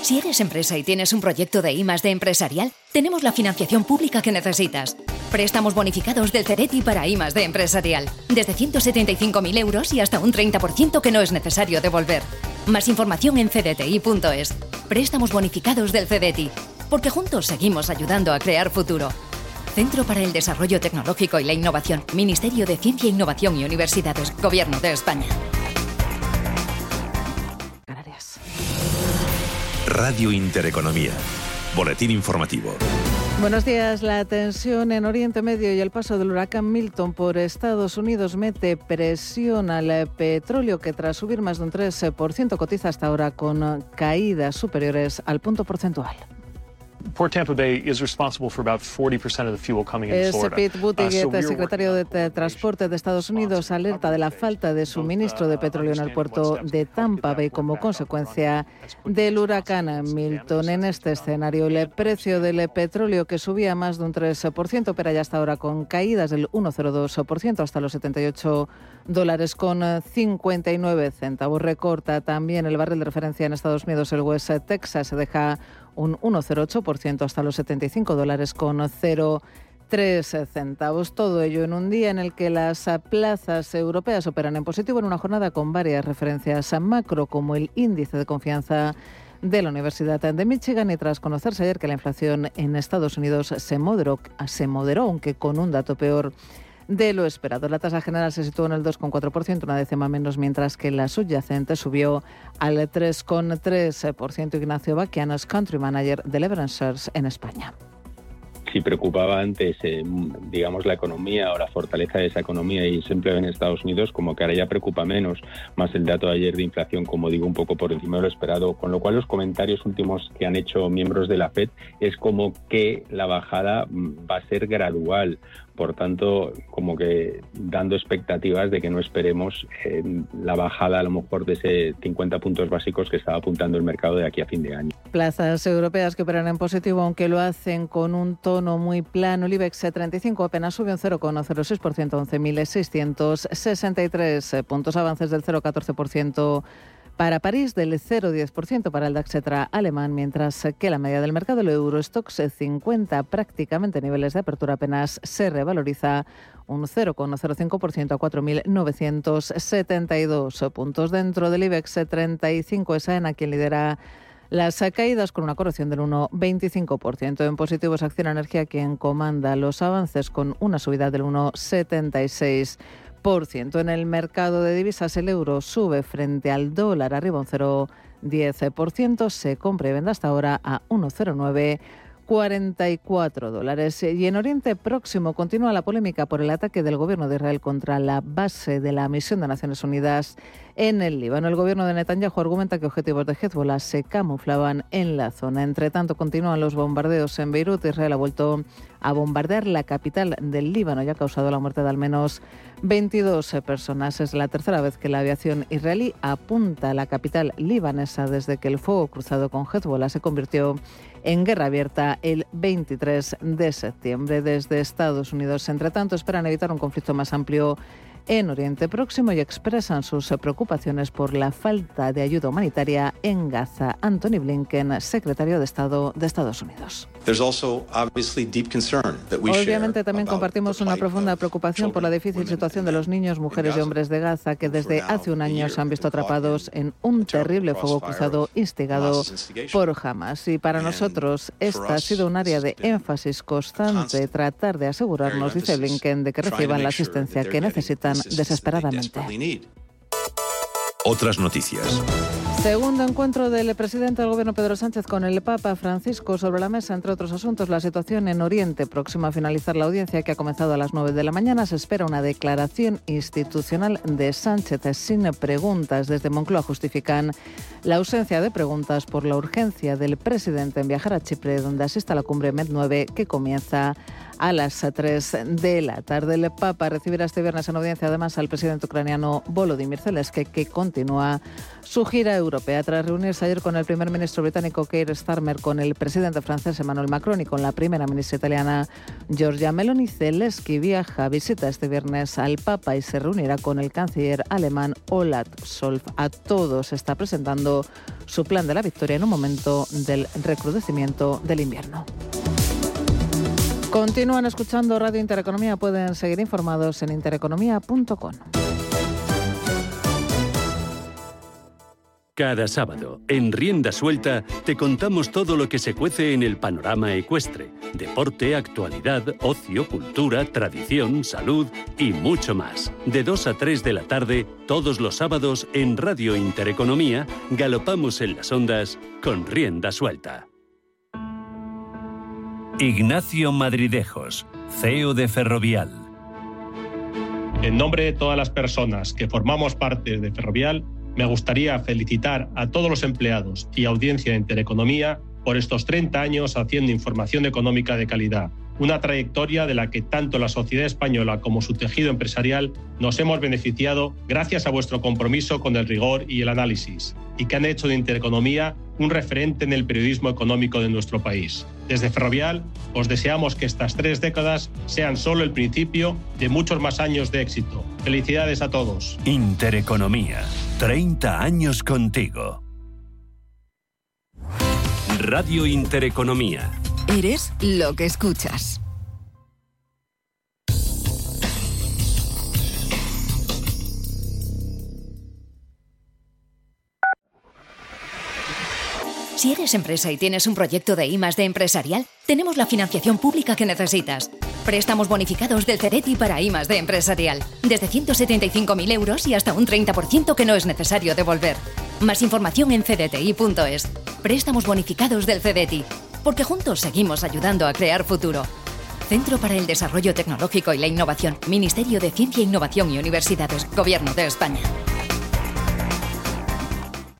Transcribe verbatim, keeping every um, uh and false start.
Si eres empresa y tienes un proyecto de I más D empresarial, tenemos la financiación pública que necesitas. Préstamos bonificados del Cedeti para I más D empresarial. Desde ciento setenta y cinco mil euros y hasta un treinta por ciento que no es necesario devolver. Más información en cedeti punto es. Préstamos bonificados del Cedeti. Porque juntos seguimos ayudando a crear futuro. Centro para el Desarrollo Tecnológico y la Innovación. Ministerio de Ciencia, Innovación y Universidades. Gobierno de España. Canarias. Radio Intereconomía. Boletín informativo. Buenos días. La tensión en Oriente Medio y el paso del huracán Milton por Estados Unidos mete presión al petróleo, que tras subir más de un tres por ciento cotiza hasta ahora con caídas superiores al punto porcentual. Port Tampa Bay is responsible for about forty percent of the fuel coming in Es Florida. Pete Buttigieg, Uh, so we are secretario de working on Transporte de Estados Unidos, alerta de la falta de suministro de petróleo en el puerto de Tampa Bay como consecuencia del huracán Milton. En este escenario, el precio del petróleo, que subía más de un tres por ciento, opera ya hasta ahora con caídas del uno coma cero dos por ciento hasta los setenta y ocho dólares con cincuenta y nueve centavos. Recorta también el barril de referencia en Estados Unidos, el West Texas, se deja un uno coma cero ocho por ciento hasta los setenta y cinco dólares con cero tres centavos. Todo ello en un día en el que las plazas europeas operan en positivo, en una jornada con varias referencias a macro, como el índice de confianza de la Universidad de Michigan, y tras conocerse ayer que la inflación en Estados Unidos se moderó, se moderó aunque con un dato peor de lo esperado. La tasa general se situó en el dos coma cuatro por ciento, una décima menos, mientras que la subyacente subió al tres coma tres por ciento. Ignacio Baquianos, Country Manager de Leverance en España. Si preocupaba antes, eh, digamos, la economía o la fortaleza de esa economía y ese empleo en Estados Unidos, como que ahora ya preocupa menos, más el dato de ayer de inflación, como digo, un poco por encima de lo esperado, con lo cual los comentarios últimos que han hecho miembros de la Fed es como que la bajada va a ser gradual. Por tanto, como que dando expectativas de que no esperemos eh, la bajada a lo mejor de ese cincuenta puntos básicos que estaba apuntando el mercado de aquí a fin de año. Plazas europeas que operan en positivo, aunque lo hacen con un tono muy plano. El IBEX treinta y cinco apenas sube un cero coma cero seis por ciento, once mil seiscientos sesenta y tres puntos, avances del cero coma catorce por ciento para París, del cero coma diez por ciento para el DAX alemán, mientras que la media del mercado, el Eurostoxx cincuenta, prácticamente niveles de apertura, apenas se revaloriza un cero coma cero cinco por ciento a cuatro mil novecientos setenta y dos puntos. Dentro del IBEX treinta y cinco, es AENA quien lidera las caídas con una corrección del uno coma veinticinco por ciento. En positivo es Acciona Energía quien comanda los avances con una subida del uno coma setenta y seis por ciento. Por ciento. En el mercado de divisas, el euro sube frente al dólar, arriba un cero coma diez por ciento, se compra y vende hasta ahora a uno coma cero nueve cuarenta y cuatro dólares. Y en Oriente Próximo continúa la polémica por el ataque del gobierno de Israel contra la base de la misión de Naciones Unidas en el Líbano. El gobierno de Netanyahu argumenta que objetivos de Hezbollah se camuflaban en la zona. Entre tanto, continúan los bombardeos en Beirut. Israel ha vuelto a bombardear la capital del Líbano y ha causado la muerte de al menos veintidós personas. Es la tercera vez que la aviación israelí apunta a la capital libanesa desde que el fuego cruzado con Hezbollah se convirtió en guerra abierta el veintitrés de septiembre. Desde Estados Unidos, entre tanto, esperan evitar un conflicto más amplio en Oriente Próximo y expresan sus preocupaciones por la falta de ayuda humanitaria en Gaza. Anthony Blinken, secretario de Estado de Estados Unidos. Obviamente también compartimos una profunda preocupación por la difícil situación de los niños, mujeres y hombres de Gaza, que desde hace un año se han visto atrapados en un terrible fuego cruzado instigado por Hamas. Y para nosotros esta ha sido un área de énfasis constante, tratar de asegurarnos, dice Blinken, de que reciban la asistencia que necesitan desesperadamente. Otras noticias. Segundo encuentro del presidente del Gobierno, Pedro Sánchez, con el Papa Francisco. Sobre la mesa, entre otros asuntos, la situación en Oriente. Próxima a finalizar la audiencia, que ha comenzado a las nueve de la mañana, se espera una declaración institucional de Sánchez sin preguntas. Desde Moncloa justifican la ausencia de preguntas por la urgencia del presidente en viajar a Chipre, donde asiste a la cumbre MED nueve, que comienza a las tres de la tarde. El Papa recibirá este viernes en audiencia además al presidente ucraniano Volodymyr Zelensky, que continúa su gira europea. Tras reunirse ayer con el primer ministro británico Keir Starmer, con el presidente francés Emmanuel Macron y con la primera ministra italiana Giorgia Meloni, Zelensky viaja, visita este viernes al Papa y se reunirá con el canciller alemán Olaf Scholz. A todos está presentando su plan de la victoria en un momento del recrudecimiento del invierno. Continúan escuchando Radio Intereconomía. Pueden seguir informados en intereconomía punto com. Cada sábado, en Rienda Suelta, te contamos todo lo que se cuece en el panorama ecuestre. Deporte, actualidad, ocio, cultura, tradición, salud y mucho más. De dos a tres de la tarde, todos los sábados, en Radio Intereconomía, galopamos en las ondas con Rienda Suelta. Ignacio Madridejos, C E O de Ferrovial. En nombre de todas las personas que formamos parte de Ferrovial, me gustaría felicitar a todos los empleados y audiencia de Intereconomía por estos treinta años haciendo información económica de calidad. Una trayectoria de la que tanto la sociedad española como su tejido empresarial nos hemos beneficiado gracias a vuestro compromiso con el rigor y el análisis, y que han hecho de Intereconomía un referente en el periodismo económico de nuestro país. Desde Ferrovial, os deseamos que estas tres décadas sean solo el principio de muchos más años de éxito. Felicidades a todos. Intereconomía, treinta años contigo. Radio Intereconomía. Eres lo que escuchas. Si eres empresa y tienes un proyecto de I más D empresarial, tenemos la financiación pública que necesitas. Préstamos bonificados del CEDETI para I más D empresarial, desde ciento setenta y cinco mil euros y hasta un treinta por ciento que no es necesario devolver. Más información en c d t i punto es. Préstamos bonificados del CEDETI, porque juntos seguimos ayudando a crear futuro. Centro para el Desarrollo Tecnológico y la Innovación, Ministerio de Ciencia, Innovación y Universidades, Gobierno de España.